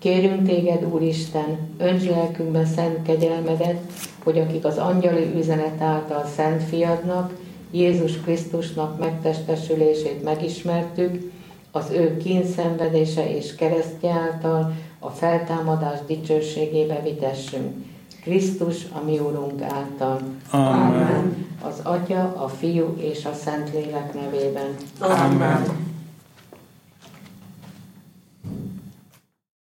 Kérünk téged, Úristen, önts lelkünkben szent kegyelmedet, hogy akik az angyali üzenet által Szent Fiadnak, Jézus Krisztusnak megtestesülését megismertük, az ő kínszenvedése és keresztje által a feltámadás dicsőségébe vitessünk. Krisztus, a mi Urunk által. Amen. Az Atya, a Fiú és a Szentlélek nevében. Amen.